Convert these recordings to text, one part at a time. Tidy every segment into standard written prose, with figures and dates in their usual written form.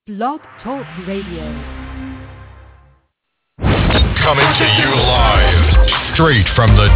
Blog Talk Radio. Coming to you live, straight from the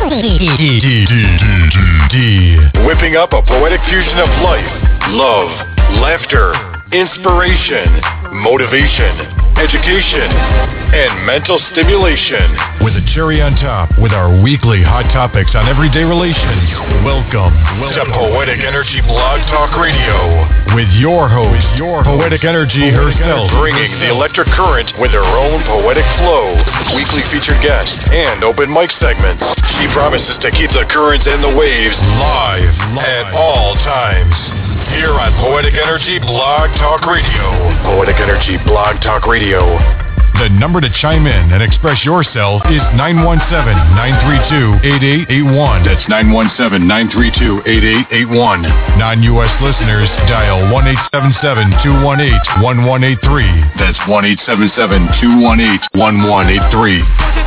whipping up a poetic fusion of life, love, laughter, inspiration, motivation, education, and mental stimulation. With a cherry on top, with our weekly hot topics on everyday relations. Welcome to Poetic Energy Blog Talk Radio with your host, Poetic Energy herself, bringing the electric current with her own poetic flow, weekly featured guests, and open mic segments. She promises to keep the currents and the waves live at all times. Here on Poetic Energy Blog Talk Radio. Poetic Energy Blog Talk Radio. The number to chime in and express yourself is 917-932-8881. That's 917-932-8881. Non-U.S. listeners, dial 1-877-218-1183. That's 1-877-218-1183.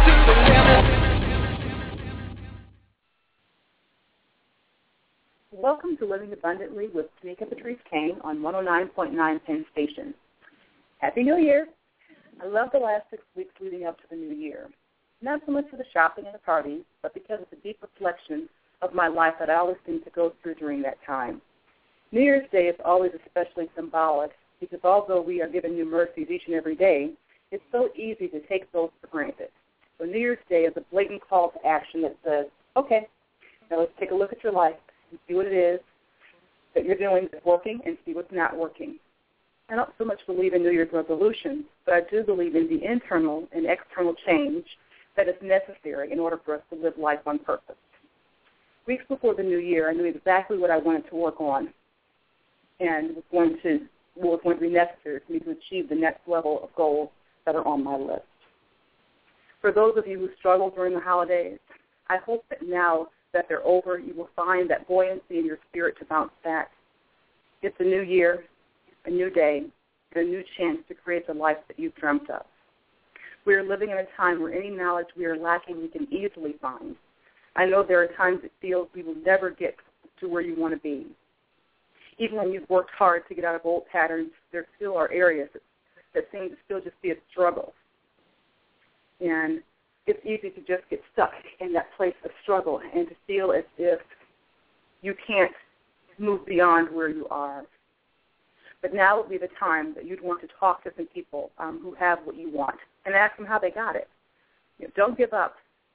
Welcome to Living Abundantly with Tanika Patrice Kane on 109.9 Penn Station. Happy New Year! I love the last 6 weeks leading up to the new year. Not so much for the shopping and the parties, but because of the deep reflection of my life that I always seem to go through during that time. New Year's Day is always especially symbolic because although we are given new mercies each and every day, it's so easy to take those for granted. So New Year's Day is a blatant call to action that says, okay, now let's take a look at your life and see what it is that you're doing that's working and see what's not working. I don't so much believe in New Year's resolutions, but I do believe in the internal and external change that is necessary in order for us to live life on purpose. Weeks before the new year, I knew exactly what I wanted to work on and what was going to be necessary for me to achieve the next level of goals that are on my list. For those of you who struggle during the holidays, I hope that now that they're over, you will find that buoyancy in your spirit to bounce back. It's a new year, a new day, and a new chance to create the life that you've dreamt of. We are living in a time where any knowledge we are lacking we can easily find. I know there are times it feels we will never get to where you want to be. Even when you've worked hard to get out of old patterns, there still are areas that seem to still just be a struggle. And it's easy to just get stuck in that place of struggle and to feel as if you can't move beyond where you are. But now would be the time that you'd want to talk to some people who have what you want and ask them how they got it. Don't give up,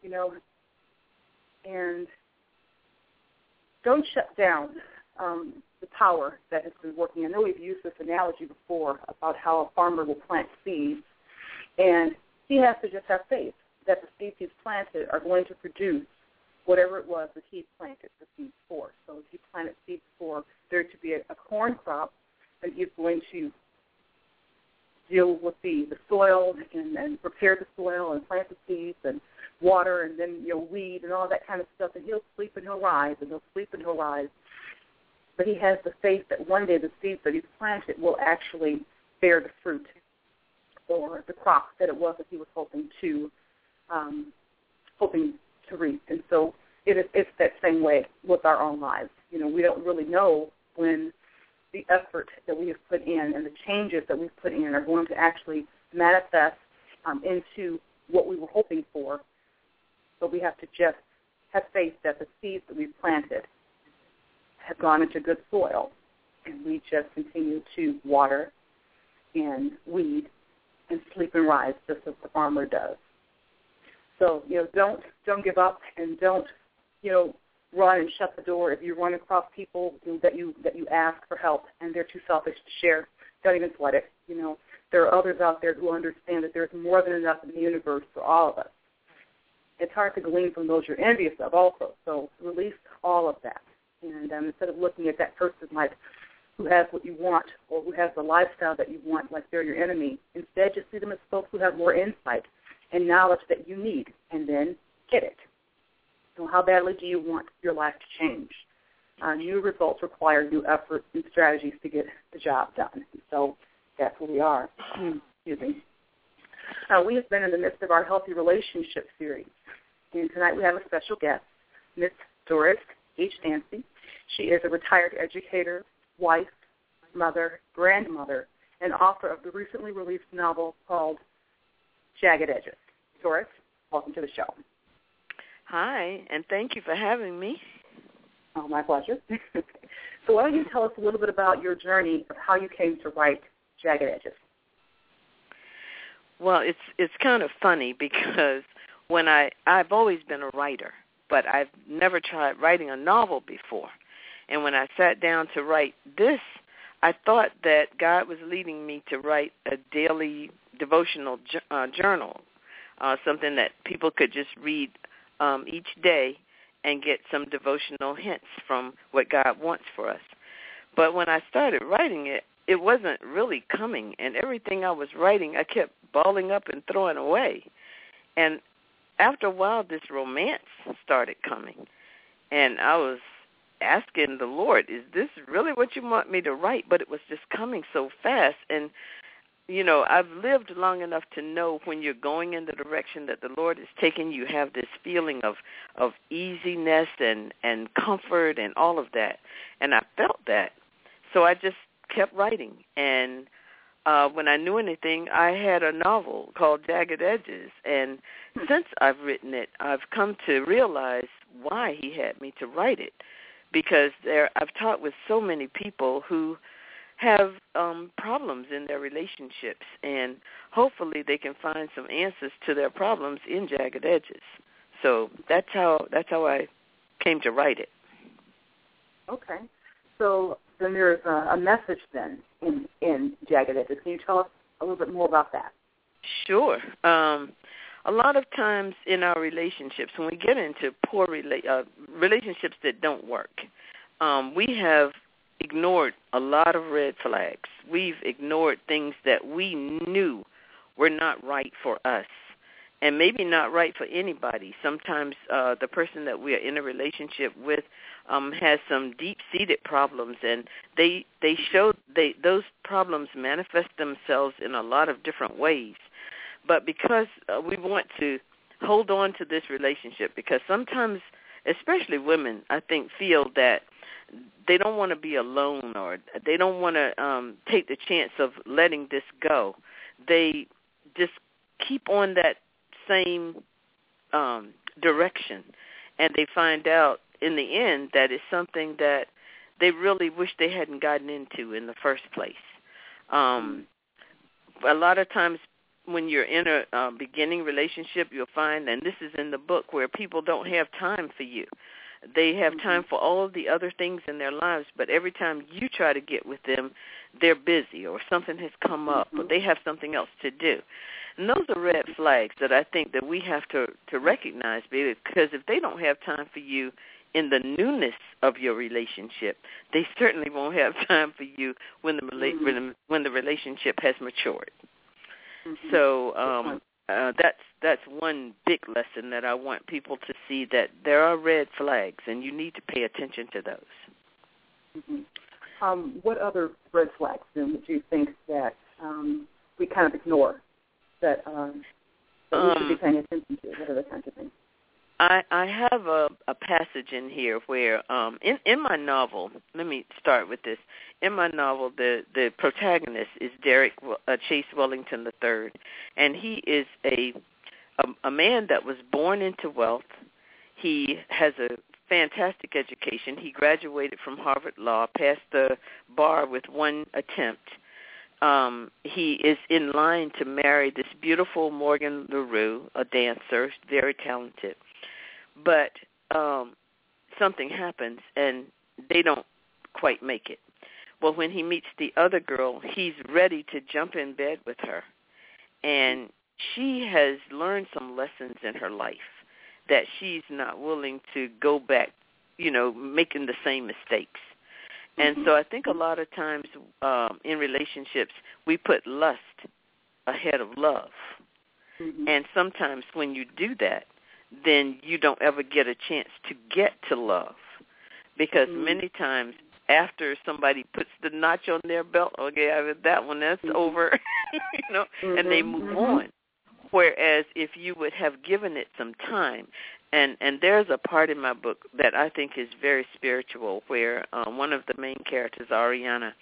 and don't shut down the power that has been working. I know we've used this analogy before about how a farmer will plant seeds, and he has to just have faith that the seeds he's planted are going to produce whatever it was that he planted the seeds for. So if he planted seeds for there to be a corn crop, then he's going to deal with the soil and prepare the soil and plant the seeds and water and then weed and all that kind of stuff. And he'll sleep and he'll rise, and he'll sleep and he'll rise. But he has the faith that one day the seeds that he's planted will actually bear the fruit or the crop that it was that he was hoping to reap. And so it's that same way with our own lives. We don't really know when the effort that we have put in and the changes that we've put in are going to actually manifest into what we were hoping for. But we have to just have faith that the seeds that we've planted have gone into good soil, and we just continue to water and weed and sleep and rise just as the farmer does. So, don't give up, and don't, run and shut the door if you run across people that you ask for help and they're too selfish to share. Don't even sweat it. There are others out there who understand that there's more than enough in the universe for all of us. It's hard to glean from those you're envious of also, so release all of that. And instead of looking at that person like who has what you want or who has the lifestyle that you want like they're your enemy, instead just see them as folks who have more insight and knowledge that you need, and then get it. So how badly do you want your life to change? New results require new efforts and strategies to get the job done. So that's where we are. Excuse me. We have been in the midst of our Healthy Relationship series, and tonight we have a special guest, Miss Doris H. Dancy. She is a retired educator, wife, mother, grandmother, and author of the recently released novel called Jagged Edges. Doris, welcome to the show. Hi, and thank you for having me. Oh, my pleasure. So why don't you tell us a little bit about your journey of how you came to write Jagged Edges? Well, it's kind of funny because when I've always been a writer, but I've never tried writing a novel before. And when I sat down to write this, I thought that God was leading me to write a daily devotional journal, something that people could just read each day and get some devotional hints from what God wants for us. But when I started writing it, it wasn't really coming, and everything I was writing, I kept balling up and throwing away. And after a while, this romance started coming, and I was asking the Lord, is this really what you want me to write? But it was just coming so fast, and you know, I've lived long enough to know when you're going in the direction that the Lord is taking, you have this feeling of easiness and comfort and all of that. And I felt that. So I just kept writing. And when I knew anything, I had a novel called Jagged Edges. And since I've written it, I've come to realize why he had me to write it. Because I've talked with so many people who have problems in their relationships, and hopefully they can find some answers to their problems in Jagged Edges. So that's how I came to write it. Okay. So then there's a message then in Jagged Edges. Can you tell us a little bit more about that? Sure. A lot of times in our relationships, when we get into poor relationships that don't work, we have ignored a lot of red flags. We've ignored things that we knew were not right for us and maybe not right for anybody. Sometimes the person that we are in a relationship with has some deep-seated problems, and those problems manifest themselves in a lot of different ways. But because we want to hold on to this relationship, because sometimes, especially women, I think, feel that they don't want to be alone, or they don't want to take the chance of letting this go. They just keep on that same direction, and they find out in the end that it's something that they really wish they hadn't gotten into in the first place. A lot of times when you're in a beginning relationship, you'll find, and this is in the book, where people don't have time for you. They have time for all of the other things in their lives, but every time you try to get with them, they're busy or something has come up or they have something else to do. And those are red flags that I think that we have to recognize, because if they don't have time for you in the newness of your relationship, they certainly won't have time for you when the relationship has matured. So that's one big lesson that I want people to see, that there are red flags, and you need to pay attention to those. What other red flags, then, would you think that we kind of ignore, that we should be paying attention to? What are the kinds of things? I have a passage in here where in my novel, let me start with this. In my novel, the protagonist is Derek Chase Wellington III, and he is a man that was born into wealth. He has a fantastic education. He graduated from Harvard Law, passed the bar with one attempt. He is in line to marry this beautiful Morgan LaRue, a dancer, very talented. But something happens, and they don't quite make it. Well, when he meets the other girl, he's ready to jump in bed with her. And she has learned some lessons in her life that she's not willing to go back, making the same mistakes. And so I think a lot of times in relationships, we put lust ahead of love. And sometimes when you do that, then you don't ever get a chance to get to love. Because many times after somebody puts the notch on their belt, okay, I have that one, that's over, and they move on. Whereas if you would have given it some time, and there's a part in my book that I think is very spiritual, where one of the main characters, Ariana,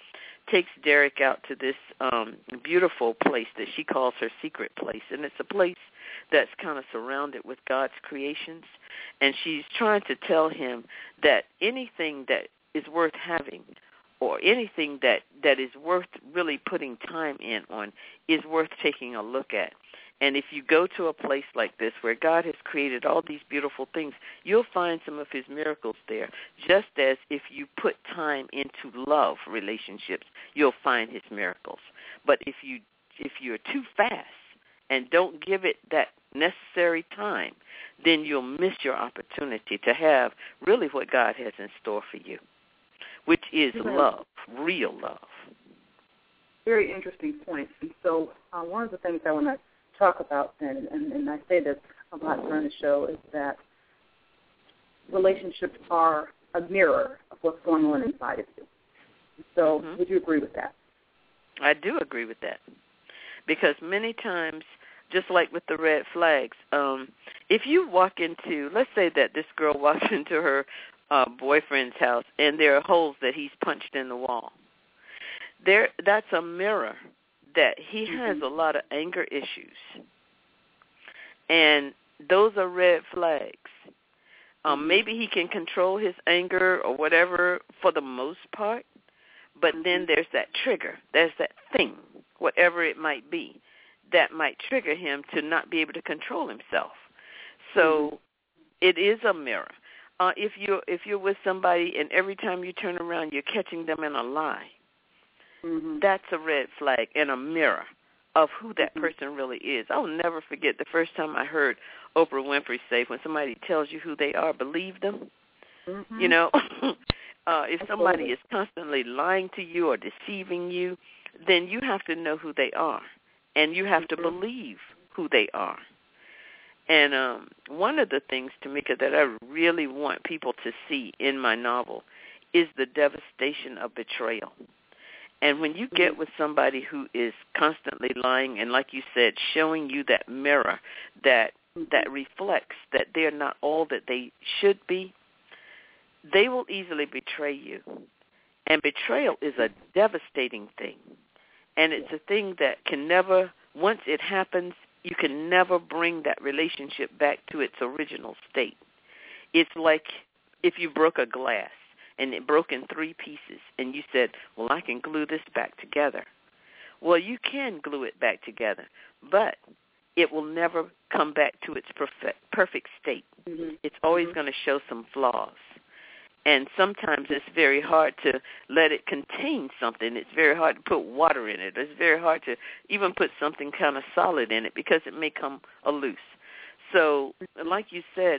takes Derek out to this beautiful place that she calls her secret place, and it's a place that's kind of surrounded with God's creations, and she's trying to tell him that anything that is worth having or anything that is worth really putting time in on is worth taking a look at. And if you go to a place like this where God has created all these beautiful things, you'll find some of his miracles there, just as if you put time into love relationships, you'll find his miracles. But if you're too fast and don't give it that necessary time, then you'll miss your opportunity to have really what God has in store for you, which is love, real love. Very interesting point. And so one of the things I want to talk about, and I say this a lot during the show, is that relationships are a mirror of what's going on inside of you. So would you agree with that? I do agree with that. Because many times, just like with the red flags, if you walk into, let's say that this girl walks into her boyfriend's house and there are holes that he's punched in the wall, that's a mirror that he has a lot of anger issues. And those are red flags. Maybe he can control his anger or whatever for the most part, but then there's that trigger. There's that thing, whatever it might be, that might trigger him to not be able to control himself. So it is a mirror. If you're with somebody and every time you turn around you're catching them in a lie, that's a red flag and a mirror of who that person really is. I'll never forget the first time I heard Oprah Winfrey say, when somebody tells you who they are, believe them. You know, if somebody is constantly lying to you or deceiving you, then you have to know who they are, and you have to believe who they are. And one of the things, Tamika, that I really want people to see in my novel is the devastation of betrayal. And when you get with somebody who is constantly lying and, like you said, showing you that mirror that reflects that they're not all that they should be, they will easily betray you. And betrayal is a devastating thing. And it's a thing that can never, once it happens, you can never bring that relationship back to its original state. It's like if you broke a glass and it broke in 3 pieces, and you said, well, I can glue this back together. Well, you can glue it back together, but it will never come back to its perfect state. It's always going to show some flaws. And sometimes it's very hard to let it contain something. It's very hard to put water in it. It's very hard to even put something kind of solid in it because it may come loose. So, like you said,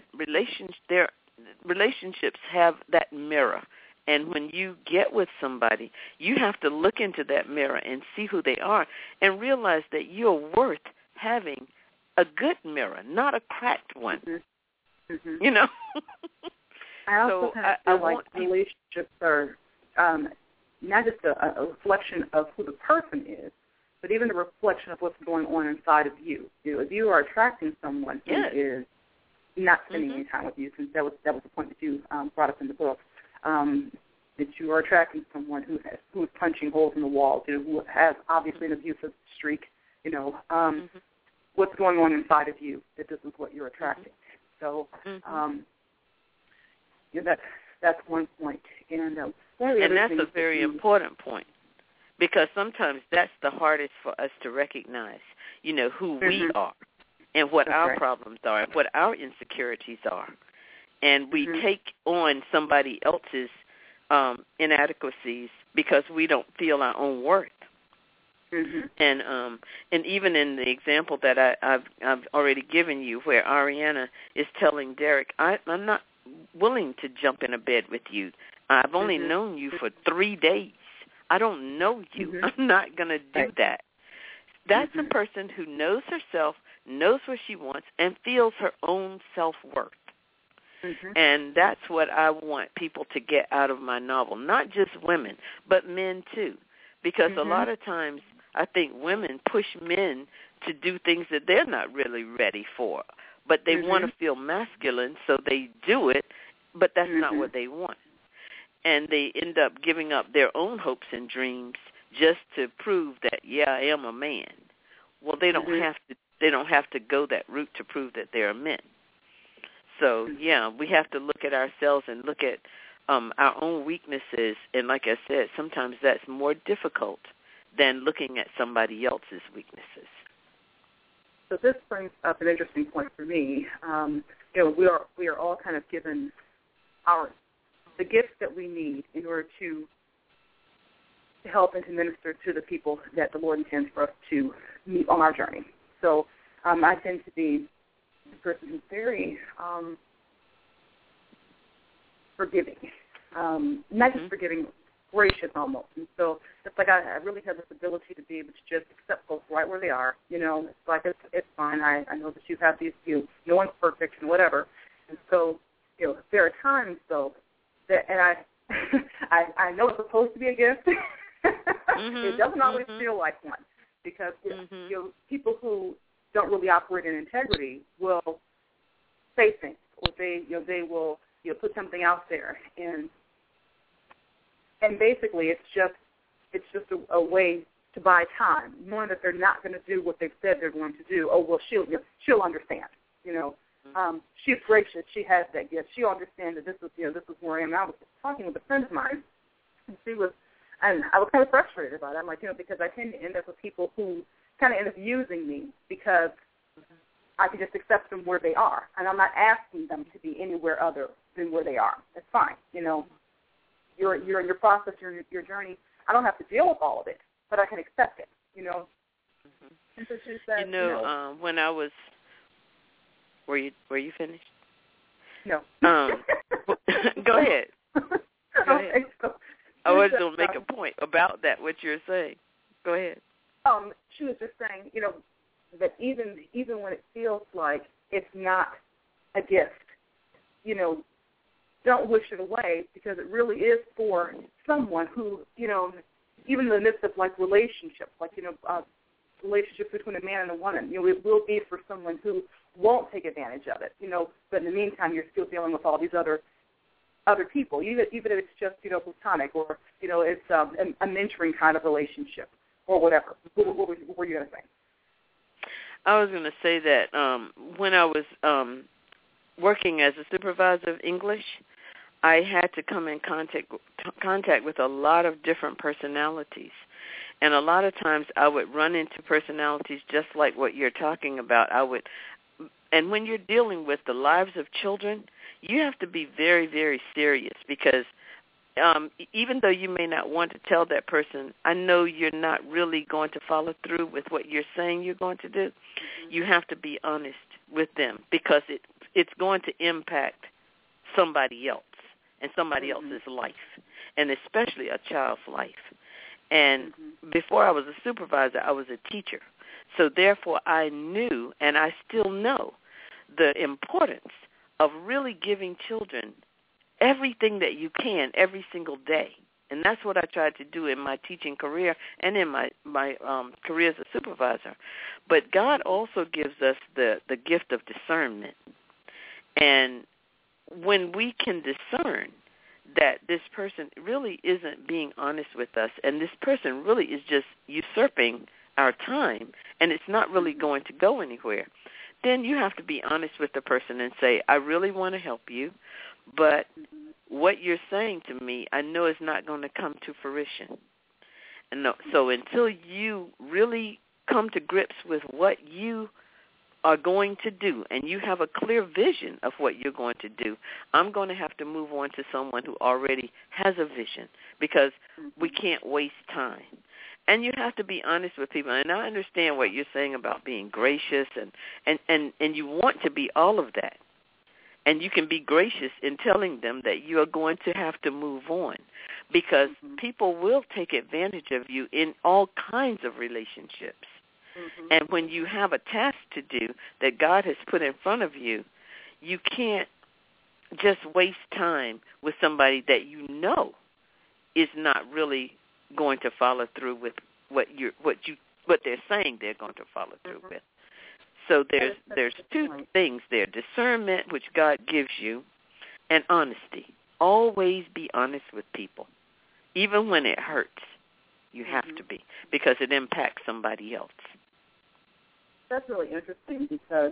relationships have that mirror. And when you get with somebody, you have to look into that mirror and see who they are and realize that you're worth having a good mirror, not a cracked one. You know? I also feel like relationships are not just a reflection of who the person is, but even the reflection of what's going on inside of you. If you are attracting someone who is not spending any time with you, since that was the point that you brought up in the book, that you are attracting someone who is punching holes in the walls, who has obviously an abusive streak, what's going on inside of you that this is what you're attracting. So that's one point. And that's a very important point, because sometimes that's the hardest for us to recognize, who we are and what our problems are and what our insecurities are. And we take on somebody else's inadequacies because we don't feel our own worth. And even in the example that I've already given you, where Ariana is telling Derek, I'm not willing to jump in a bed with you. I've only known you for 3 days. I don't know you. I'm not going to do that. That's a person who knows herself, knows what she wants, and feels her own self-worth. And that's what I want people to get out of my novel, not just women, but men too. Because a lot of times I think women push men to do things that they're not really ready for, but they want to feel masculine, so they do it, but that's not what they want. And they end up giving up their own hopes and dreams just to prove that, yeah, I am a man. Well, they don't have to. They don't have to go that route to prove that they're men. So, yeah, we have to look at ourselves and look at our own weaknesses. And like I said, sometimes that's more difficult than looking at somebody else's weaknesses. So this brings up an interesting point for me. We are all kind of given the gifts that we need in order to help and to minister to the people that the Lord intends for us to meet on our journey. So I tend to be a person who's very forgiving, not just forgiving, gracious almost. And so it's like I really have this ability to be able to just accept folks right where they are. It's like it's fine. I know that you have these views. No one's perfect and whatever. And so there are times though that, and I know it's supposed to be a gift. It doesn't always feel like one, because people who don't really operate in integrity will say things, or they will put something out there, and basically it's just a way to buy time, knowing that they're not going to do what they've said they're going to do. Oh well, she'll understand. She's gracious. She has that gift. She'll understand that this is where I am. And I was talking with a friend of mine, and I was kind of frustrated about it. I'm like, because I tend to end up with people who kind of end up using me because I can just accept them where they are, and I'm not asking them to be anywhere other than where they are. It's fine. You're in your process, your journey. I don't have to deal with all of it, but I can accept it. And so she said, when I was, were you finished? No. Go ahead. Go ahead. Okay, so I was going to make a point about that, what you're saying. Go ahead. She was just saying, that even when it feels like it's not a gift, don't wish it away, because it really is for someone who, even in the midst of like relationships, like, relationships between a man and a woman, it will be for someone who won't take advantage of it, but in the meantime, you're still dealing with all these other people, even if it's just, platonic, or, it's a mentoring kind of relationship or whatever. What were you going to say? I was going to say that when I was working as a supervisor of English, I had to come in contact with a lot of different personalities. And a lot of times I would run into personalities just like what you're talking about. And when you're dealing with the lives of children, you have to be very, very serious, because even though you may not want to tell that person, I know you're not really going to follow through with what you're saying you're going to do. You have to be honest with them, because it's going to impact somebody else and somebody else's life, and especially a child's life. And before I was a supervisor, I was a teacher. So therefore I knew, and I still know, the importance of really giving children everything that you can every single day. And that's what I tried to do in my teaching career and in my career as a supervisor. But God also gives us the gift of discernment. And when we can discern that this person really isn't being honest with us, and this person really is just usurping our time, and it's not really going to go anywhere, then you have to be honest with the person and say, I really want to help you, but what you're saying to me, I know is not going to come to fruition. And so until you really come to grips with what you are going to do, and you have a clear vision of what you're going to do, I'm going to have to move on to someone who already has a vision, because we can't waste time. And you have to be honest with people. And I understand what you're saying about being gracious, and you want to be all of that. And you can be gracious in telling them that you are going to have to move on, because people will take advantage of you in all kinds of relationships. And when you have a task to do that God has put in front of you, you can't just waste time with somebody that you know is not really going to follow through with what they're saying they're going to follow through with. So there's two things there: discernment, which God gives you, and honesty. Always be honest with people, even when it hurts. You have to be, because it impacts somebody else. That's really interesting because,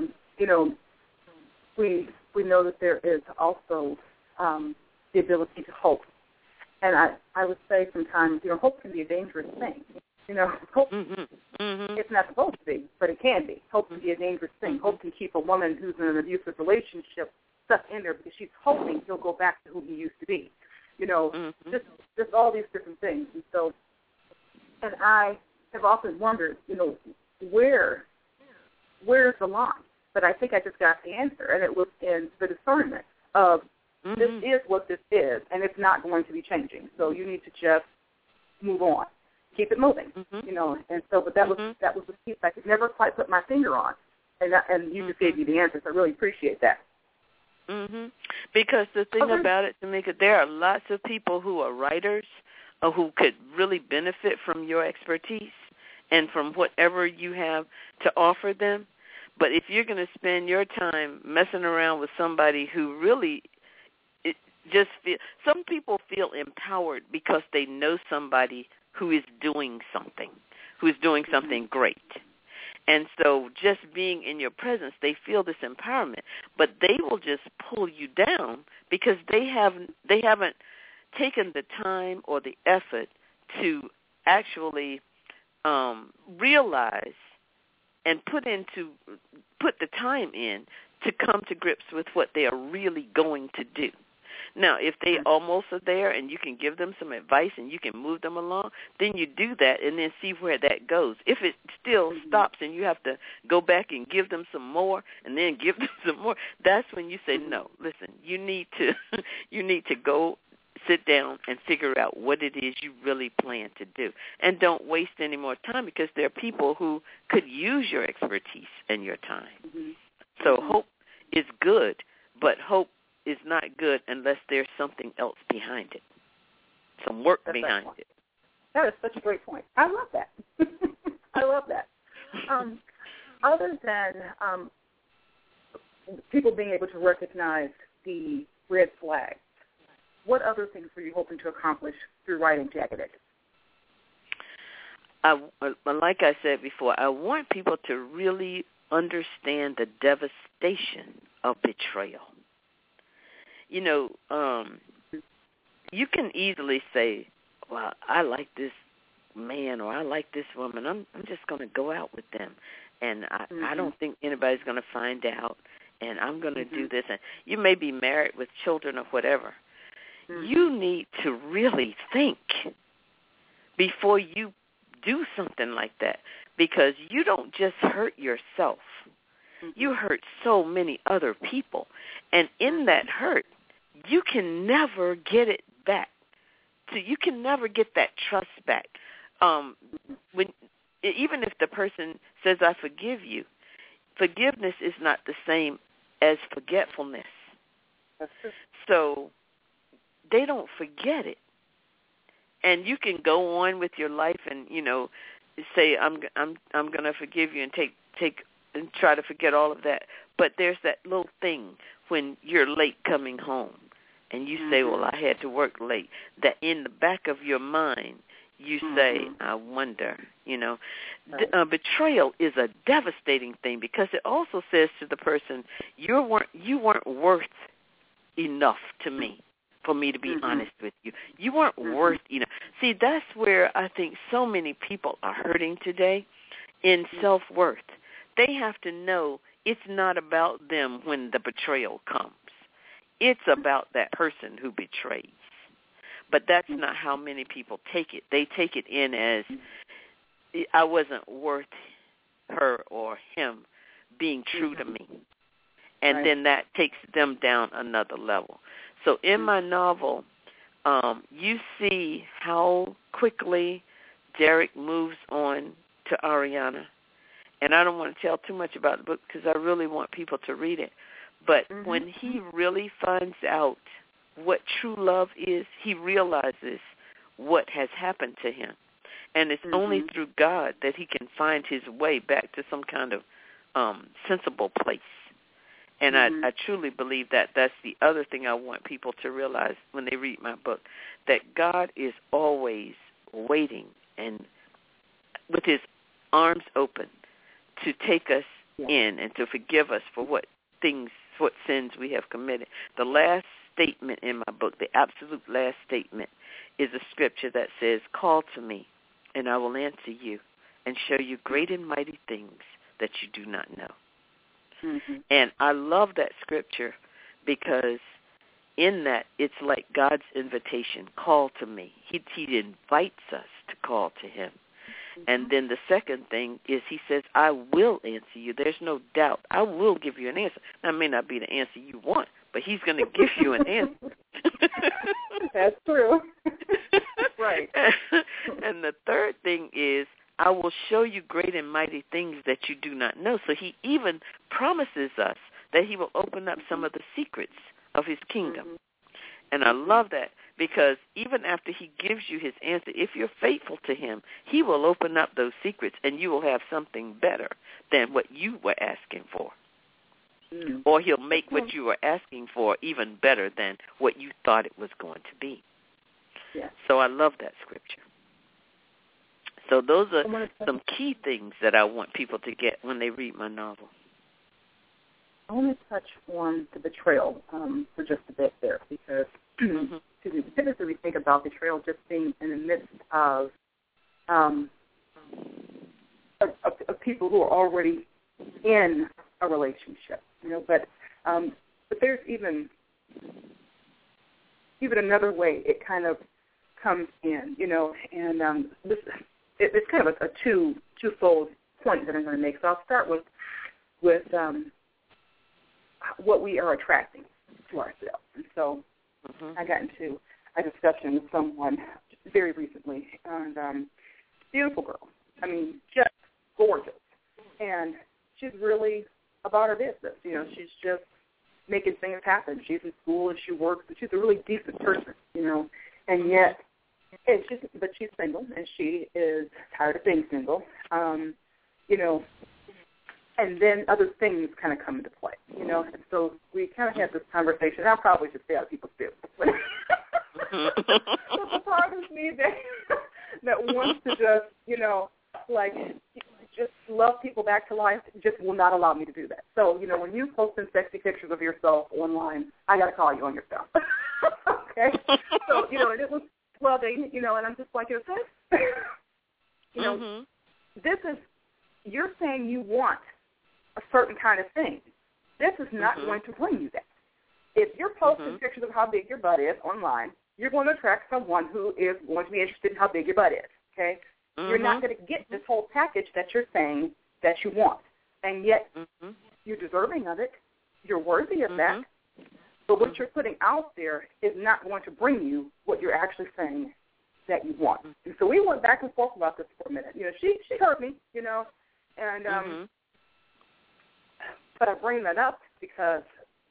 we know that there is also the ability to hope. And I would say sometimes, hope can be a dangerous thing. Hope, it's not supposed to be, but it can be. Hope can be a dangerous thing. Hope can keep a woman who's in an abusive relationship stuck in there because she's hoping he'll go back to who he used to be. Just all these different things. And so, and I have often wondered, where's the line? But I think I just got the answer, and it was in the discernment of this is what this is, and it's not going to be changing. So you need to just move on, keep it moving, And so, but that was the piece I could never quite put my finger on, and you just gave me the answers. I really appreciate that. Because the thing about it, Tamika, there are lots of people who are writers who could really benefit from your expertise and from whatever you have to offer them. But if you're going to spend your time messing around with somebody who really some people feel empowered because they know somebody who is doing something great. And so just being in your presence, they feel this empowerment, but they will just pull you down because they haven't taken the time or the effort to actually realize and put the time in to come to grips with what they are really going to do. Now, if they almost are there and you can give them some advice and you can move them along, then you do that and then see where that goes. If it still stops and you have to go back and give them some more and then give them some more, that's when you say, no, listen, you need to go sit down and figure out what it is you really plan to do. And don't waste any more time because there are people who could use your expertise and your time. So hope is good, but hope is not good unless there's something else behind it, some work behind it. That is such a great point. I love that. I love that. Other than people being able to recognize the red flags, what other things were you hoping to accomplish through writing Jagged Edges? Like I said before, I want people to really understand the devastation of betrayal. You can easily say, well, I like this man or I like this woman. I'm just going to go out with them. And I don't think anybody's going to find out. And I'm going to do this. And you may be married with children or whatever. You need to really think before you do something like that, because you don't just hurt yourself. You hurt so many other people. And in that hurt, you can never get it back. So you can never get that trust back. Even if the person says, I forgive you, forgiveness is not the same as forgetfulness. So they don't forget it. And you can go on with your life and, say, I'm going to forgive you and take and try to forget all of that. But there's that little thing when you're late coming home and you say, well, I had to work late, that in the back of your mind you say, I wonder, betrayal is a devastating thing because it also says to the person, you weren't worth enough to me for me to be honest with you. You weren't worth enough. See, that's where I think so many people are hurting today in self-worth. They have to know it's not about them when the betrayal comes. It's about that person who betrays. But that's not how many people take it. They take it in as, I wasn't worth her or him being true to me. And then that takes them down another level. So in my novel, you see how quickly Derek moves on to Ariana. And I don't want to tell too much about the book because I really want people to read it. But when he really finds out what true love is, he realizes what has happened to him. And it's only through God that he can find his way back to some kind of sensible place. And I truly believe that that's the other thing I want people to realize when they read my book, that God is always waiting and with his arms open to take us in and to forgive us for what sins we have committed. The last statement in my book, the absolute last statement, is a scripture that says, "Call to me, and I will answer you and show you great and mighty things that you do not know." Mm-hmm. And I love that scripture because in that, it's like God's invitation, call to me. He invites us to call to him. Mm-hmm. And then the second thing is he says, I will answer you. There's no doubt. I will give you an answer. Now, it may not be the answer you want, but he's going to give you an answer. That's true. Right. And the third thing is, I will show you great and mighty things that you do not know. So he even promises us that he will open up some of the secrets of his kingdom. Mm-hmm. And I love that because even after he gives you his answer, if you're faithful to him, he will open up those secrets and you will have something better than what you were asking for. Mm-hmm. Or he'll make what you were asking for even better than what you thought it was going to be. Yeah. So I love that scripture. So those are some key things that I want people to get when they read my novel. I want to touch on the betrayal for just a bit there because typically we think about betrayal just being in the midst of people who are already in a relationship, but there's even another way it kind of comes in, and it's kind of a twofold point that I'm going to make. So I'll start with what we are attracting to ourselves. And so I got into a discussion with someone very recently, and beautiful girl. I mean, just gorgeous. And she's really about her business. She's just making things happen. She's in school and she works, but she's a really decent person, and yet, but she's single, and she is tired of being single, and then other things kind of come into play, and so we kind of had this conversation. I'll probably just say out people's business. But the part of me that wants to just, just love people back to life just will not allow me to do that. So, when you post sexy pictures of yourself online, I got to call you on your cell. Okay? So, and it was, well, and I'm just like, this, this is, you're saying you want a certain kind of thing. This is not going to bring you that. If you're posting pictures of how big your butt is online, you're going to attract someone who is going to be interested in how big your butt is, okay? You're not going to get this whole package that you're saying that you want. And yet you're deserving of it. You're worthy of that. But what you're putting out there is not going to bring you what you're actually saying that you want. And so we went back and forth about this for a minute. She heard me, and but I bring that up because,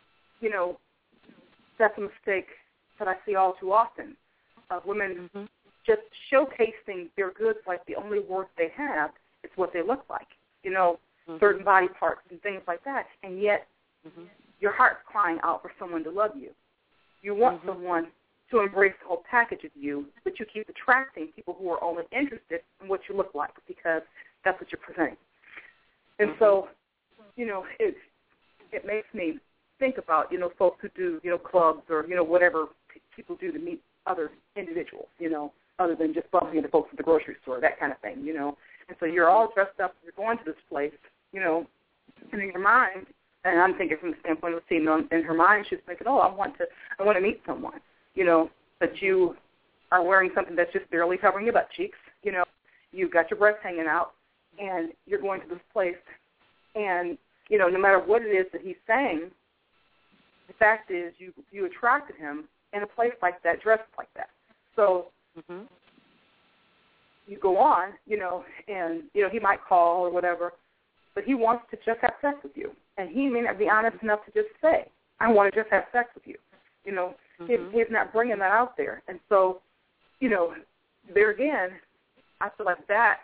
that's a mistake that I see all too often of women just showcasing their goods like the only worth they have is what they look like, certain body parts and things like that. And yet your heart's crying out for someone to love you. You want someone to embrace the whole package of you, but you keep attracting people who are only interested in what you look like because that's what you're presenting. And so, it makes me think about, folks who do, clubs or, whatever people do to meet other individuals, other than just bumping into folks at the grocery store, that kind of thing, And so you're all dressed up, you're going to this place, and in your mind, and I'm thinking from the standpoint of a female, in her mind, she's thinking, I want to meet someone, but you are wearing something that's just barely covering your butt cheeks, you've got your breasts hanging out, and you're going to this place, and, no matter what it is that he's saying, the fact is you attracted him in a place like that, dressed like that. So you go on, and, he might call or whatever, but he wants to just have sex with you. And he may not be honest enough to just say, I want to just have sex with you. He's not bringing that out there. And so, there again, I feel like that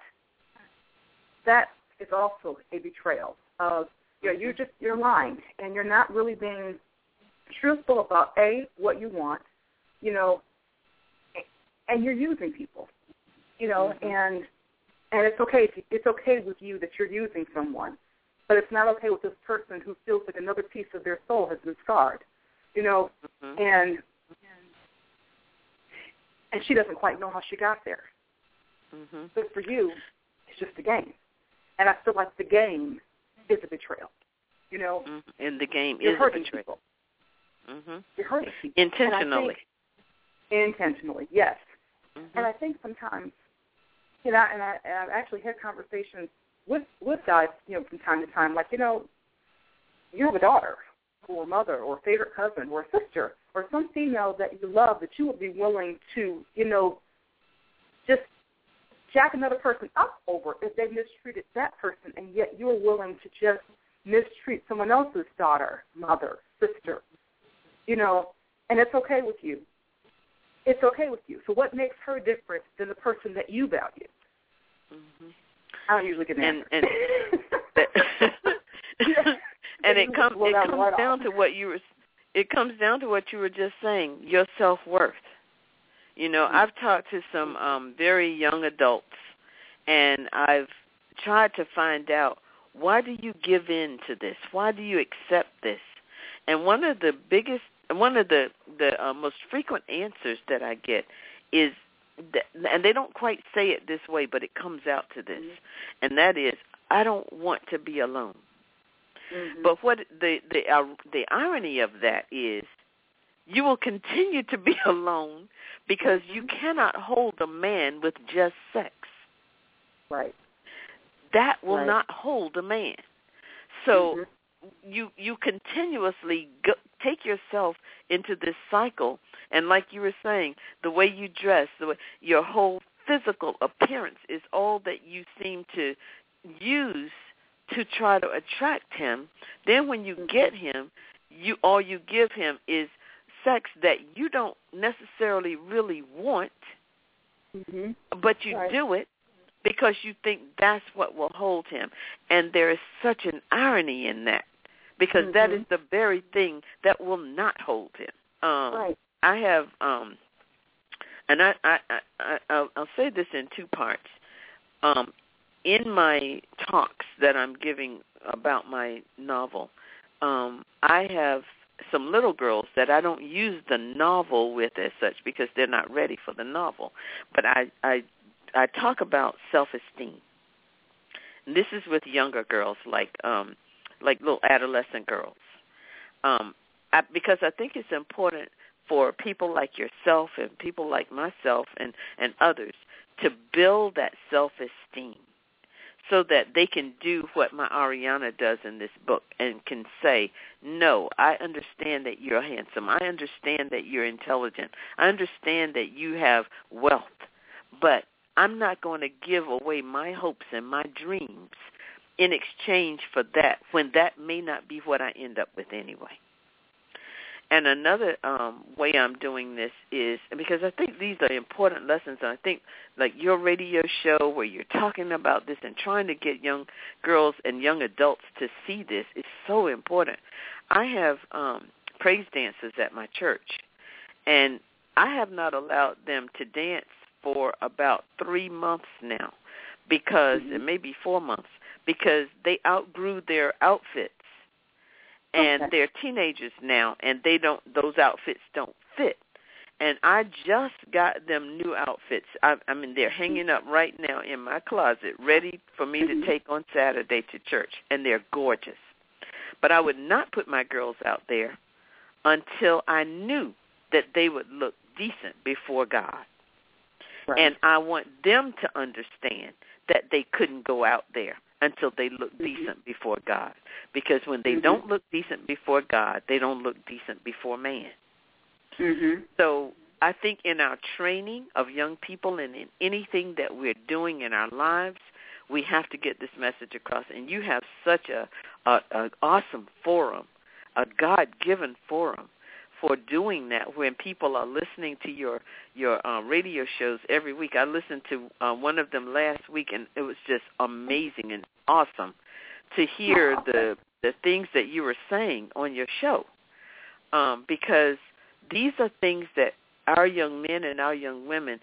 is also a betrayal of, you're lying, and you're not really being truthful about, A, what you want, and you're using people. you know, and it's okay. It's okay with you that you're using someone, but it's not okay with this person who feels like another piece of their soul has been scarred, you know, and she doesn't quite know how she got there. But for you, it's just a game, and I feel like the game is a betrayal, you know. And the game is a betrayal. You're hurting people intentionally. Intentionally, yes. And I think sometimes, you know, and I've actually had conversations with guys, you know, from time to time, like, you know, you have a daughter or a mother or a favorite cousin or a sister or some female that you love that you would be willing to, you know, just jack another person up over if they mistreated that person, and yet you're willing to just mistreat someone else's daughter, mother, sister, you know, and it's okay with you. It's okay with you. So what makes her different than the person that you value? I don't usually get an answer. And it comes down to what you were. It comes down to what you were just saying. Your self-worth. You know, I've talked to some very young adults, and I've tried to find out, why do you give in to this? Why do you accept this? And one of the most frequent answers that I get is, and they don't quite say it this way, but it comes out to this, and that is, I don't want to be alone. But what the irony of that is, you will continue to be alone because you cannot hold a man with just sex. Right. That will not hold a man. So you continuously take yourself into this cycle, and like you were saying, the way you dress, your whole physical appearance is all that you seem to use to try to attract him. Then when you get him, all you give him is sex that you don't necessarily really want, but you do it because you think that's what will hold him. And there is such an irony in that, because that is the very thing that will not hold him. I have, and I'll say this in two parts. In my talks that I'm giving about my novel, I have some little girls that I don't use the novel with as such because they're not ready for the novel. But I talk about self-esteem. And this is with younger girls, like little adolescent girls, because I think it's important for people like yourself and people like myself and others to build that self-esteem, so that they can do what my Ariana does in this book and can say, no, I understand that you're handsome. I understand that you're intelligent. I understand that you have wealth. But I'm not going to give away my hopes and my dreams in exchange for that, when that may not be what I end up with anyway. And another way I'm doing this is, because I think these are important lessons, and I think like your radio show where you're talking about this and trying to get young girls and young adults to see this is so important. I have praise dancers at my church, and I have not allowed them to dance for about 3 months now, because it may be 4 months, because they outgrew their outfits. And they're teenagers now, and those outfits don't fit. And I just got them new outfits. I mean, they're hanging up right now in my closet, ready for me to take on Saturday to church, and they're gorgeous. But I would not put my girls out there until I knew that they would look decent before God. Right. And I want them to understand that they couldn't go out there until they look decent before God. Because when they don't look decent before God, they don't look decent before man. So I think in our training of young people and in anything that we're doing in our lives, we have to get this message across. And you have such an awesome forum, a God-given forum for doing that, when people are listening to your radio shows every week. I listened to one of them last week, and it was just amazing and awesome to hear the things that you were saying on your show, because these are things that our young men and our young women,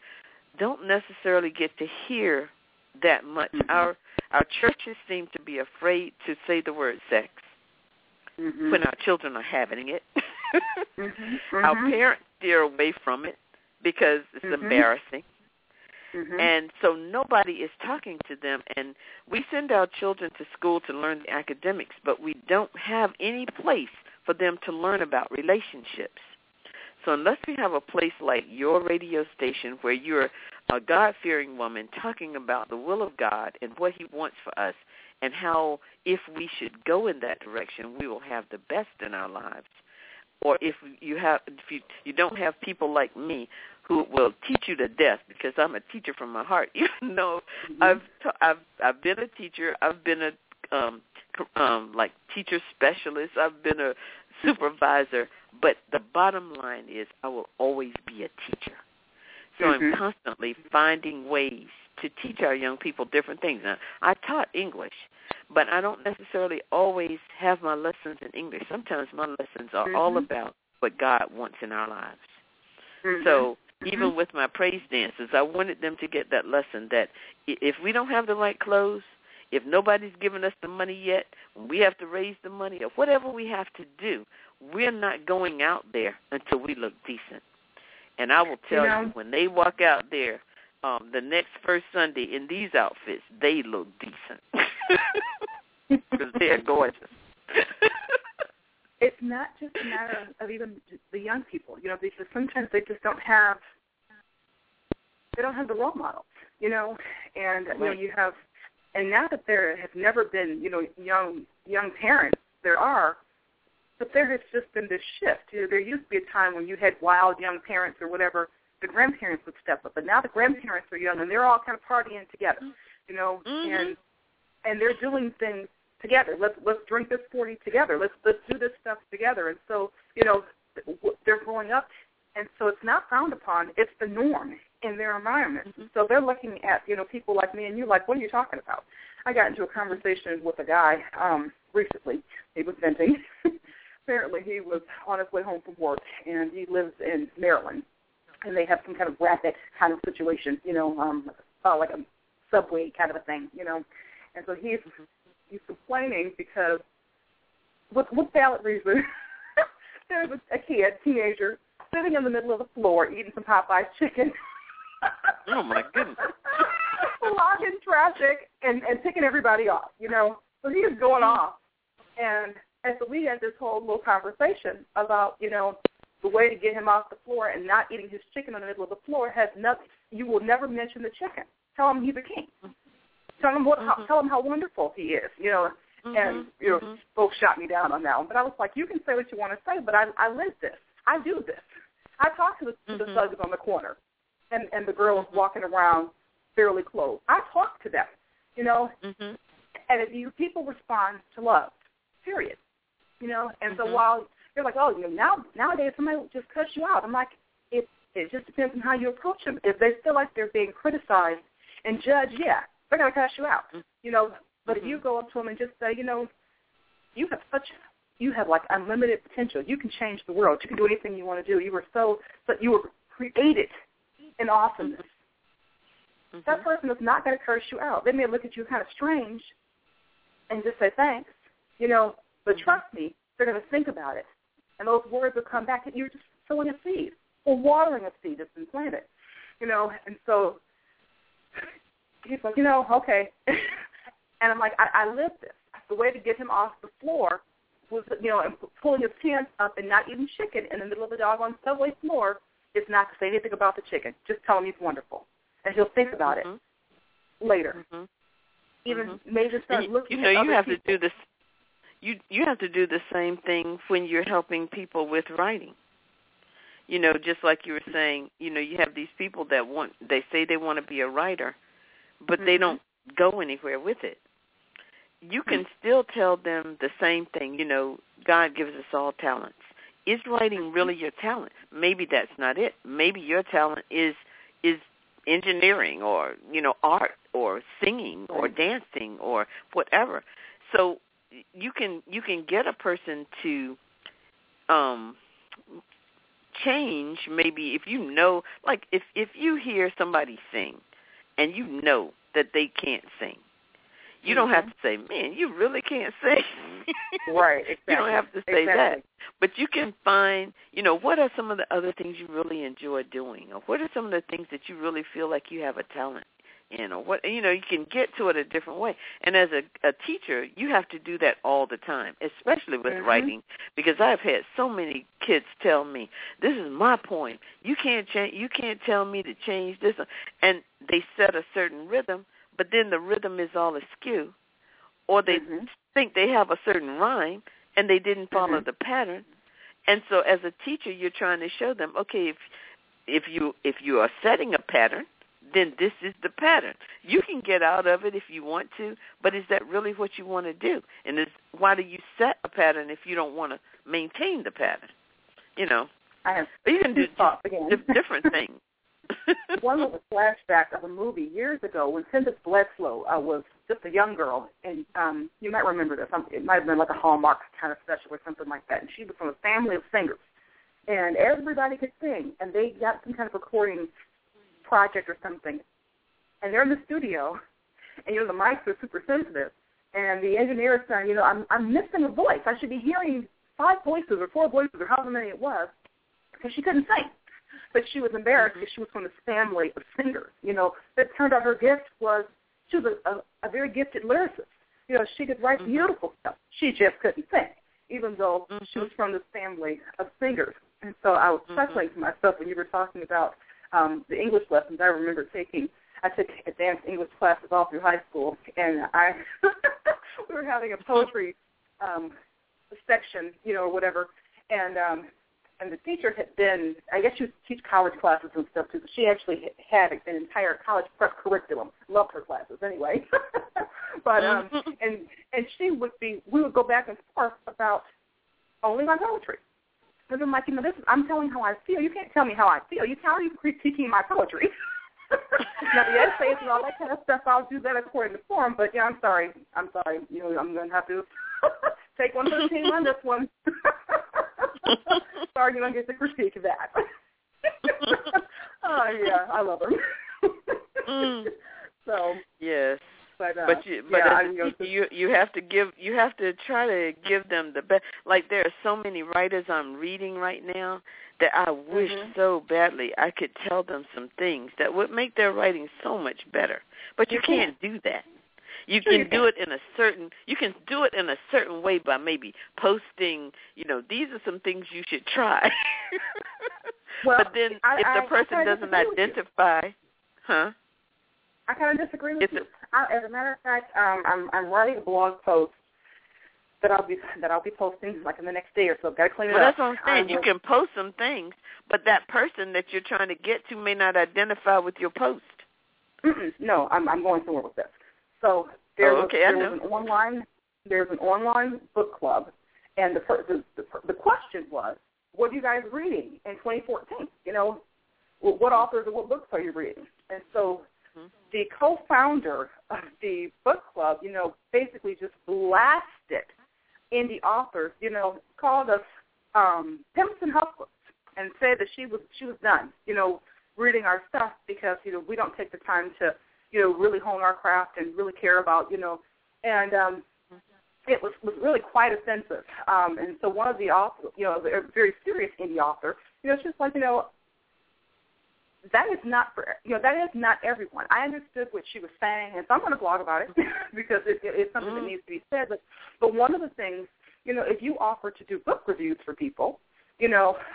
don't necessarily get to hear that much. Our churches seem to be afraid to say the word sex when our children are having it. Our parents steer away from it because it's embarrassing. And so nobody is talking to them. And we send our children to school to learn the academics, but we don't have any place for them to learn about relationships. So unless we have a place like your radio station where you're a God-fearing woman talking about the will of God and what he wants for us and how if we should go in that direction, we will have the best in our lives. Or if you don't have people like me who will teach you to death, because I'm a teacher from my heart, even though I've been a teacher, I've been a like teacher specialist, I've been a supervisor, but the bottom line is I will always be a teacher. So I'm constantly finding ways to teach our young people different things. Now, I taught English, but I don't necessarily always have my lessons in English. Sometimes my lessons are all about what God wants in our lives. So even with my praise dancers, I wanted them to get that lesson that if we don't have the right clothes, if nobody's giving us the money yet, we have to raise the money or whatever we have to do, we're not going out there until we look decent. And I will tell you, when they walk out there the next first Sunday in these outfits, they look decent because they're gorgeous. It's not just a matter of even the young people, because sometimes they just don't have the role models, and you have, and now that there have never been, young parents, there are, but there has just been this shift. There used to be a time when you had wild young parents or whatever, the grandparents would step up, but now the grandparents are young and they're all kind of partying together, and they're doing things together. Let's drink this 40 together. Let's do this stuff together. And so, they're growing up, and so it's not frowned upon. It's the norm in their environment. So they're looking at, people like me and you, like, what are you talking about? I got into a conversation with a guy recently. He was venting. Apparently he was on his way home from work, and he lives in Maryland, and they have some kind of rapid kind of situation, like a subway kind of a thing, And so he's complaining because, with valid reason, there's a teenager, sitting in the middle of the floor eating some Popeye's chicken. Oh, my goodness. Blocking traffic and picking everybody off, So he is going off. And so we had this whole little conversation about, the way to get him off the floor and not eating his chicken in the middle of the floor has nothing. You will never mention the chicken. Tell him he's a king. Tell him tell him how wonderful he is, And folks shot me down on that one. But I was like, you can say what you want to say, but I live this. I do this. I talk to the thugs on the corner and the girls walking around fairly clothed. I talk to them, And if people respond to love, period, And so while you're like, oh, nowadays somebody will just cuss you out. I'm like, it just depends on how you approach them. If they feel like they're being criticized and judged, they're going to cuss you out, But if you go up to them and just say, you have like unlimited potential. You can change the world. You can do anything you want to do. You were created in awesomeness. That person is not going to curse you out. They may look at you kind of strange and just say thanks, But trust me, they're going to think about it, and those words will come back. And you're just sowing a seed or watering a seed that's been planted, And so he's like, okay. And I'm like, I live this. The way to get him off the floor was, and pulling his pants up and not eating chicken in the middle of the doggone subway floor is not to say anything about the chicken. Just tell him he's wonderful, and he'll think about it later. Even maybe start looking at other people. To do this. You have to do the same thing when you're helping people with writing. Just like you were saying, you have these people that they say they want to be a writer, but they don't go anywhere with it. You can still tell them the same thing. God gives us all talents. Is writing really your talent? Maybe that's not it. Maybe your talent is engineering or, art or singing or dancing or whatever. So you can get a person to change maybe if you know, like if you hear somebody sing and you know that they can't sing, you don't have to say, man, you really can't sing. Right, exactly. You don't have to say that. But you can find, what are some of the other things you really enjoy doing, or what are some of the things that you really feel like you have a talent in, or what, you can get to it a different way. And as a teacher, you have to do that all the time, especially with writing, because I've had so many kids tell me, this is my poem. You can't tell me to change this. And they set a certain rhythm, but then the rhythm is all askew, or they think they have a certain rhyme, and they didn't follow the pattern. And so as a teacher, you're trying to show them, okay, if you are setting a pattern, then this is the pattern. You can get out of it if you want to, but is that really what you want to do? And why do you set a pattern if you don't want to maintain the pattern? I have you can do different things. One was a flashback of a movie years ago when Cynthia Bledsoe was just a young girl, and you might remember this. It might have been like a Hallmark kind of special or something like that, and she was from a family of singers, and everybody could sing, and they got some kind of recording project or something, and they're in the studio, and the mics are super sensitive, and the engineer is saying, I'm missing a voice. I should be hearing 5 voices or 4 voices or however many it was, because she couldn't sing. But she was embarrassed because she was from this family of singers. It turned out her gift was she was a very gifted lyricist. She could write beautiful stuff. She just couldn't sing, even though she was from this family of singers. And so I was chuckling to myself when you were talking about the English lessons. I remember I took advanced English classes all through high school, and we were having a poetry section, or whatever, and the teacher had been, I guess she would teach college classes and stuff too, but she actually had an entire college prep curriculum. Loved her classes anyway. But, and we would go back and forth about only my poetry. And I'm like, I'm telling how I feel. You can't tell me how I feel. How are you critiquing my poetry? Now, the essays and all that kind of stuff, I'll do that according to form, but I'm sorry. I'm going to have to take one for the team on this one. Sorry, you don't get the critique of that. Oh yeah, I love them. So yes, but you have to try to give them the best. Like there are so many writers I'm reading right now that I wish so badly I could tell them some things that would make their writing so much better. But you can't do that. You can do it in a certain way by maybe posting, these are some things you should try. Well, but then if the person doesn't identify, I kind of disagree with you. As a matter of fact, I'm writing a blog post that I'll be posting like in the next day or so. I've got to clean it up. Well, that's what I'm saying. You can post some things, but that person that you're trying to get to may not identify with your post. No, I'm going somewhere with this. So there's an online book club, and the question was, what are you guys reading in 2014? What authors or what books are you reading? And so the co-founder of the book club, basically just blasted indie authors, called us pimps and hustlers, and said that she was done, reading our stuff because we don't take the time to really hone our craft and really care about, and it was really quite offensive. And so one of the authors, a very serious indie author, it's just like, that is not everyone. I understood what she was saying, and so I'm going to blog about it because it's something that needs to be said. But one of the things, if you offer to do book reviews for people, then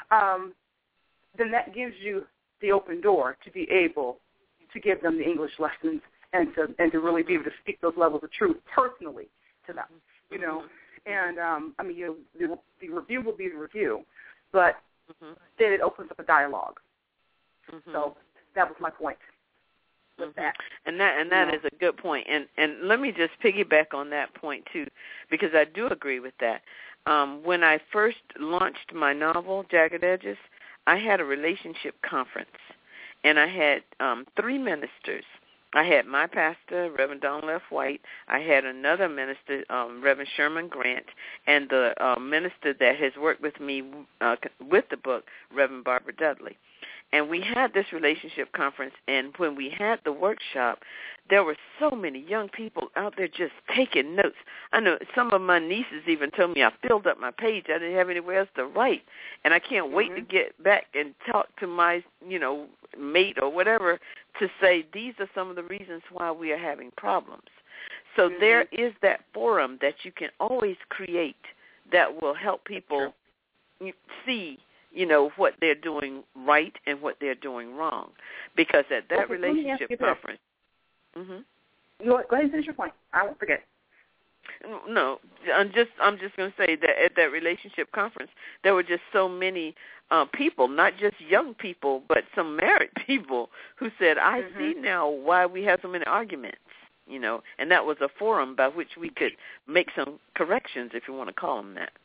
that gives you the open door to be able to give them the English lessons and to really be able to speak those levels of truth personally to them, And the review will be the review, but then it opens up a dialogue. So that was my point with that. And that is a good point. And let me just piggyback on that point too, because I do agree with that. When I first launched my novel, Jagged Edges, I had a relationship conference, and I had 3 ministers I had my pastor, Reverend Don Left White. I had another minister, Reverend Sherman Grant, and the minister that has worked with me with the book, Reverend Barbara Dudley. And we had this relationship conference, and when we had the workshop, there were so many young people out there just taking notes. I know some of my nieces even told me I filled up my page. I didn't have anywhere else to write, and I can't wait to get back and talk to my, mate or whatever to say these are some of the reasons why we are having problems. So there is that forum that you can always create that will help people see what they're doing right and what they're doing wrong. Because at that relationship conference... Go ahead and finish your point. I won't forget. No, I'm just going to say that at that relationship conference, there were just so many people, not just young people, but some married people who said, I see now why we have so many arguments, and that was a forum by which we could make some corrections, if you want to call them that.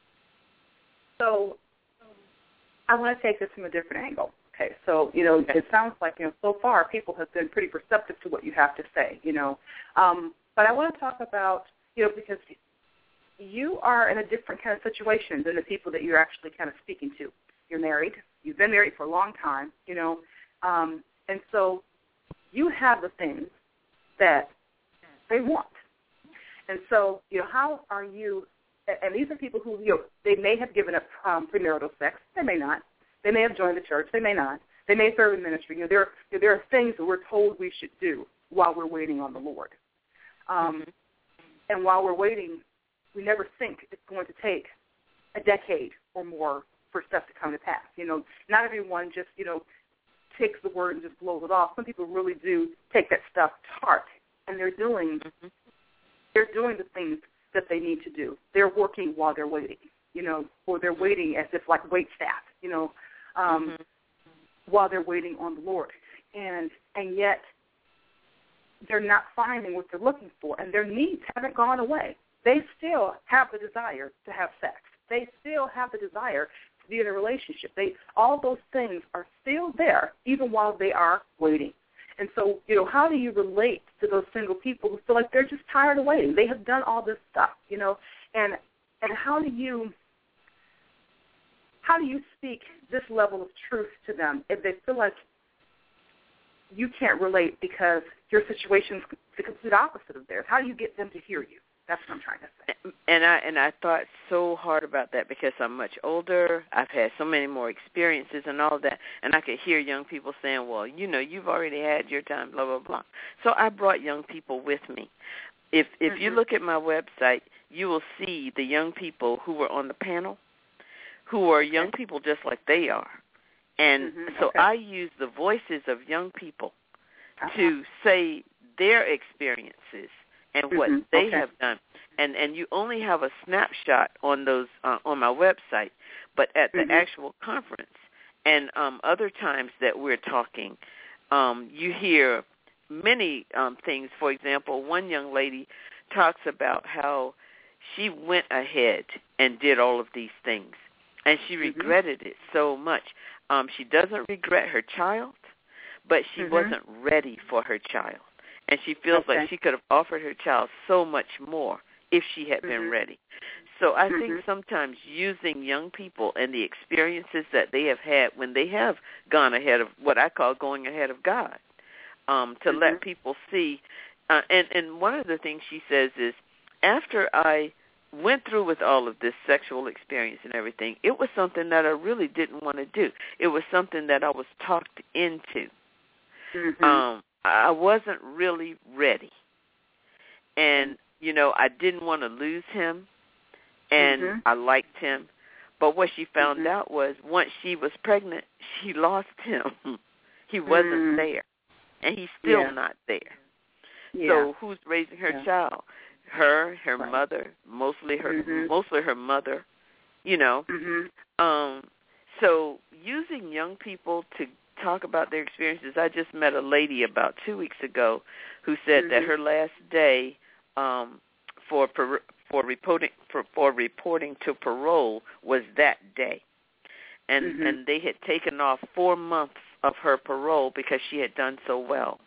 So I want to take this from a different angle. Okay, so, it sounds like, so far people have been pretty receptive to what you have to say, but I want to talk about, because you are in a different kind of situation than the people that you're actually kind of speaking to. You're married. You've been married for a long time, and so you have the things that they want. And so, how are you, and these are people who, they may have given up premarital sex. They may not. They may have joined the church. They may not. They may serve in ministry. There are things that we're told we should do while we're waiting on the Lord. And while we're waiting, we never think it's going to take a decade or more for stuff to come to pass. Not everyone just, takes the word and just blows it off. Some people really do take that stuff to heart, and they're doing the things that they need to do. They're working while they're waiting, or they're waiting as if like wait staff, while they're waiting on the Lord. And yet they're not finding what they're looking for, and their needs haven't gone away. They still have the desire to have sex. They still have the desire to be in a relationship. All those things are still there, even while they are waiting. And so, how do you relate to those single people who feel like they're just tired of waiting? They have done all this stuff, and how do you speak this level of truth to them if they feel like you can't relate because your situation is the complete opposite of theirs? How do you get them to hear you? That's what I'm trying to say. And I thought so hard about that because I'm much older. I've had so many more experiences and all that, and I could hear young people saying, well, you've already had your time, blah, blah, blah. So I brought young people with me. If you look at my website, you will see the young people who were on the panel, who are young people just like they are. And so I use the voices of young people to say their experiences and what they have done. And you only have a snapshot on those on my website, but at the actual conference and other times that we're talking, you hear many things. For example, one young lady talks about how she went ahead and did all of these things, and she regretted it so much. She doesn't regret her child, but she wasn't ready for her child. And she feels like she could have offered her child so much more if she had been ready. So I think sometimes using young people and the experiences that they have had when they have gone ahead of what I call going ahead of God, to let people see. And one of the things she says is, after I went through with all of this sexual experience and everything, it was something that I really didn't want to do. It was something that I was talked into. I wasn't really ready. And, I didn't want to lose him, and I liked him. But what she found out was once she was pregnant, she lost him. He wasn't there, and he's still not there. So who's raising her child? Her mother, mostly her mother, So using young people to talk about their experiences. I just met a lady about 2 weeks ago who said that her last day for reporting to parole was that day, and they had taken off 4 months of her parole because she had done so well.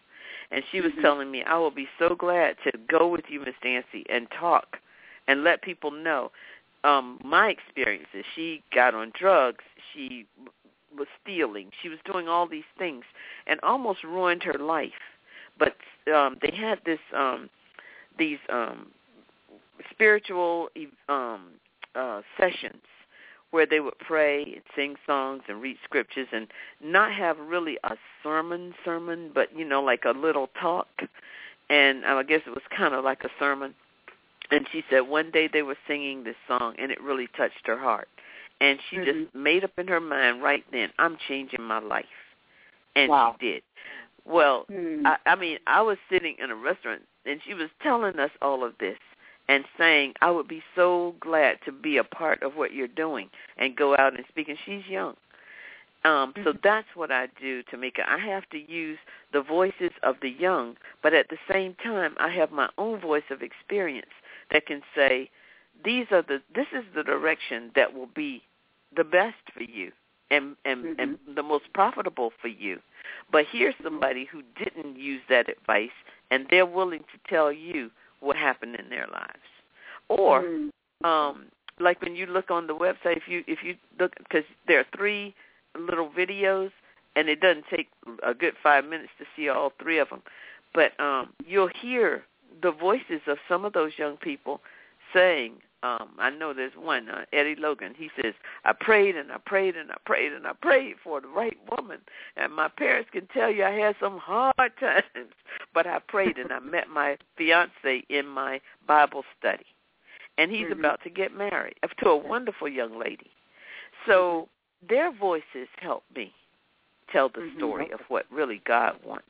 And she was telling me, I will be so glad to go with you, Miss Nancy, and talk and let people know my experiences. She got on drugs. She was stealing. She was doing all these things and almost ruined her life. But they had these spiritual sessions where they would pray and sing songs and read scriptures and not have really a sermon, but, like a little talk. And I guess it was kind of like a sermon. And she said one day they were singing this song, and it really touched her heart. And she just made up in her mind right then, I'm changing my life. And she did. Well, I was sitting in a restaurant, and she was telling us all of this and saying, I would be so glad to be a part of what you're doing and go out and speak. And she's young. So that's what I do, Tamika. I have to use the voices of the young, but at the same time, I have my own voice of experience that can say, this is the direction that will be the best for you and the most profitable for you. But here's somebody who didn't use that advice, and they're willing to tell you what happened in their lives. Or, like when you look on the website, if you look, because there are 3 little videos, and it doesn't take a good 5 minutes to see all 3 of them, but you'll hear the voices of some of those young people saying, I know there's one, Eddie Logan. He says, I prayed and I prayed and I prayed and I prayed for the right woman. And my parents can tell you I had some hard times, but I prayed and I met my fiance in my Bible study. And he's about to get married to a wonderful young lady. So their voices help me tell the story of what really God wants.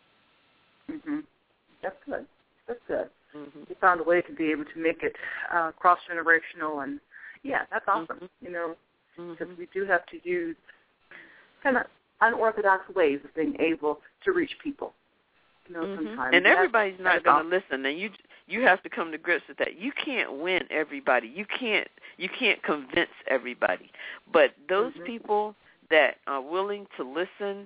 That's good. That's good. You found a way to be able to make it cross-generational, and, that's awesome, because we do have to use kind of unorthodox ways of being able to reach people, sometimes. And everybody's not going to listen, and you have to come to grips with that. You can't win everybody. You can't convince everybody. But those people that are willing to listen,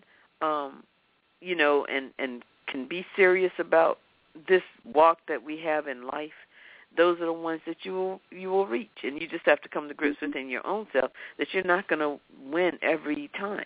and can be serious about this walk that we have in life, those are the ones that you will reach. And you just have to come to grips within your own self that you're not going to win every time,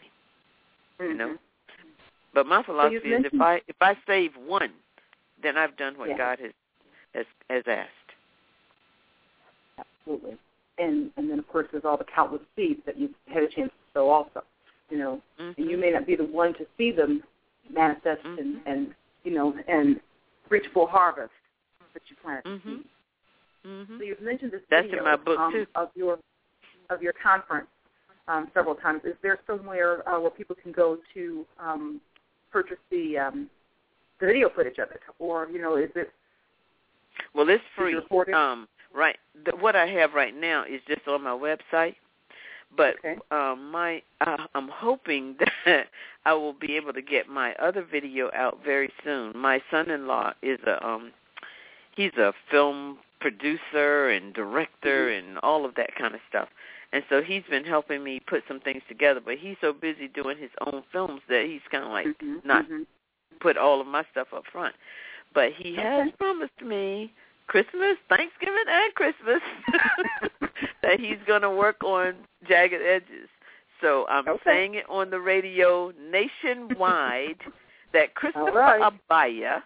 But my philosophy is if I save one, then I've done what God has asked. Absolutely. And then, of course, there's all the countless seeds that you've had a chance to sow also, And you may not be the one to see them manifest and reach full harvest that you plant. So you've mentioned this That's video in my book too. of your conference several times. Is there somewhere where people can go to purchase the video footage of it, or is it? Well, it's free. Right. What I have right now is just on my website. But I'm hoping that I will be able to get my other video out very soon. My son-in-law is he's a film producer and director and all of that kind of stuff. And so he's been helping me put some things together. But he's so busy doing his own films that he's kind of like not put all of my stuff up front. But he has promised me Christmas, Thanksgiving, and Christmas that he's going to work on Jagged Edges. So I'm saying it on the radio nationwide that Christopher Abaya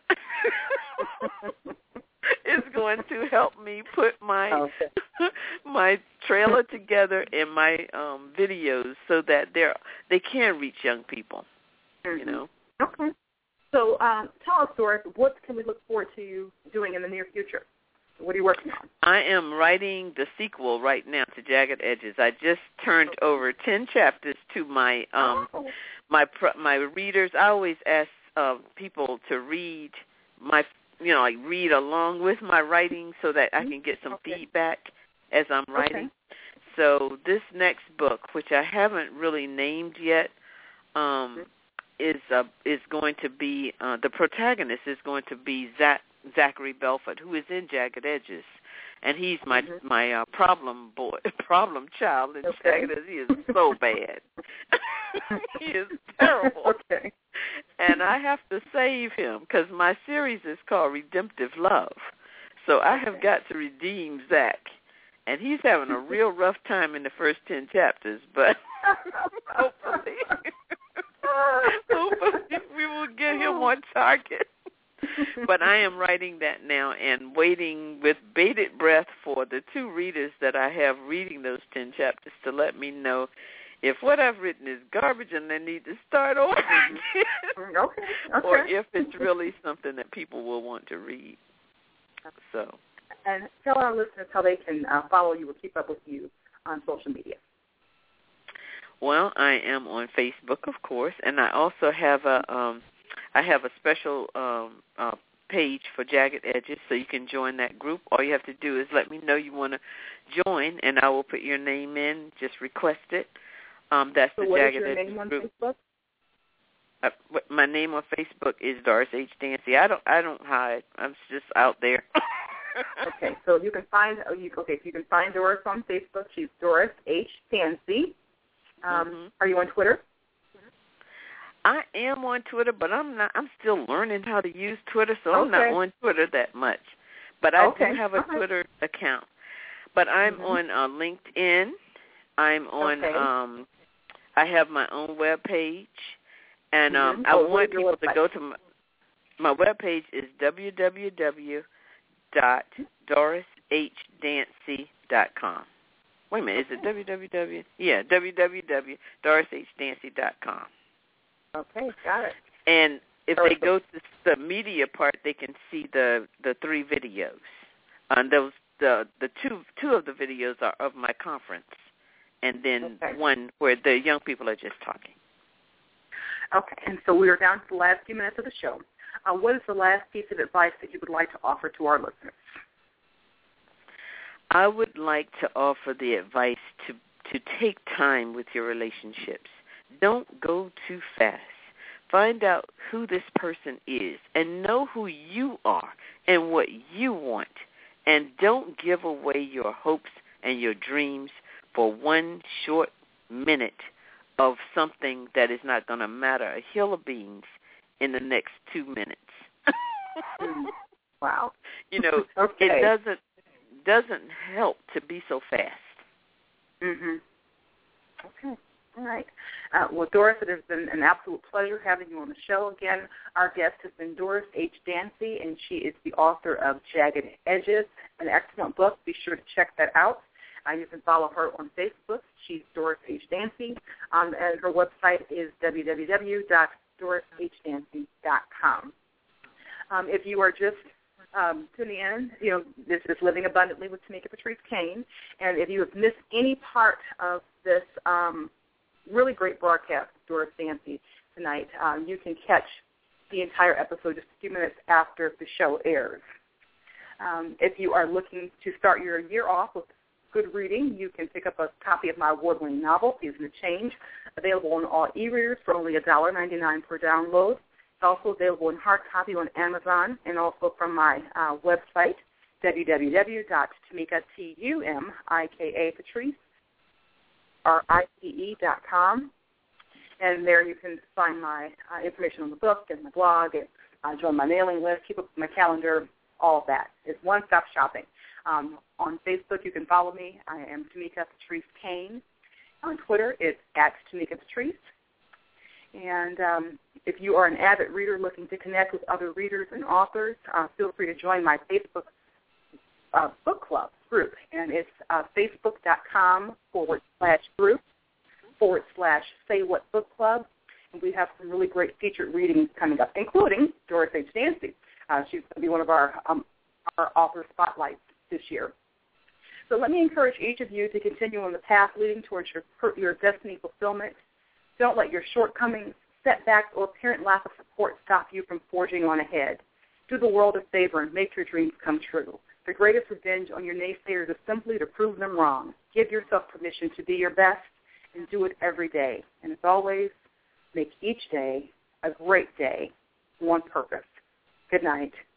is going to help me put my my trailer together and my videos so that they can reach young people, Okay. So tell us, Doris, what can we look forward to you doing in the near future? What are you working on? I am writing the sequel right now to Jagged Edges. I just turned over 10 chapters to my my readers. I always ask people to read read along with my writing so that I can get some feedback as I'm writing. So this next book, which I haven't really named yet, is going to be the protagonist is going to be Zachary Belford, who is in Jagged Edges, and he's my problem child in Jagged Edges. He is so bad. He is terrible. and I have to save him because my series is called Redemptive Love. So I have got to redeem Zach. And he's having a real rough time in the first 10 chapters, but hopefully we will get him on target. But I am writing that now and waiting with bated breath for the 2 readers that I have reading those 10 chapters to let me know if what I've written is garbage and they need to start over again, okay. or if it's really something that people will want to read. So. And tell our listeners how they can follow you or keep up with you on social media. Well, I am on Facebook, of course, and I also have a special page for Jagged Edges, so you can join that group. All you have to do is let me know you want to join, and I will put your name in. Just request it. That's so the Jagged Edges group. Facebook? My name on Facebook is Doris H. Dancy. I don't hide. I'm just out there. Okay, so you can find Doris on Facebook. She's Doris H. Dancy. Are you on Twitter? I am on Twitter, but I'm still learning how to use Twitter, so I'm not on Twitter that much. But I do have a Twitter account. But I'm on LinkedIn. I'm on. I have my own web page, and I want people to go to my web page is www.dorishdancy.com. Wait a minute, is it www? Yeah, www.dorishdancy.com. Okay, got it. And if they go to the media part, they can see the 3 videos. And those the two of the videos are of my conference, and then one where the young people are just talking. Okay, and so we are down to the last few minutes of the show. What is the last piece of advice that you would like to offer to our listeners? I would like to offer the advice to take time with your relationships. Don't go too fast. Find out who this person is and know who you are and what you want. And don't give away your hopes and your dreams for one short minute of something that is not going to matter a hill of beans in the next 2 minutes. Wow. You know, it doesn't help to be so fast. Mhm. Okay. All right. Well, Doris, it has been an absolute pleasure having you on the show again. Our guest has been Doris H. Dancy, and she is the author of Jagged Edges, an excellent book. Be sure to check that out. You can follow her on Facebook. She's Doris H. Dancy, and her website is www.dorishdancy.com. If you are just tuning in, this is Living Abundantly with Tamika Patrice Kane, and if you have missed any part of this really great broadcast, Doris Dancy, tonight, you can catch the entire episode just a few minutes after the show airs. If you are looking to start your year off with good reading, you can pick up a copy of my award-winning novel, Season of Change, available on all e-readers for only $1.99 per download. It's also available in hard copy on Amazon and also from my website, www.tamikapatrice.com. And there you can find my information on the book and my blog and join my mailing list, keep up with my calendar, all of that. It's one-stop shopping. On Facebook, you can follow me. I am Tamika Patrice Kane. On Twitter, it's @Tamika Patrice. And if you are an avid reader looking to connect with other readers and authors, feel free to join my Facebook book club group. And it's facebook.com/group/Say What Book Club. And we have some really great featured readings coming up, including Doris H. Dancy. She's going to be one of our author spotlights this year. So let me encourage each of you to continue on the path leading towards your destiny fulfillment. Don't let your shortcomings, setbacks, or apparent lack of support stop you from forging on ahead. Do the world a favor and make your dreams come true. The greatest revenge on your naysayers is simply to prove them wrong. Give yourself permission to be your best and do it every day. And as always, make each day a great day, one purpose. Good night.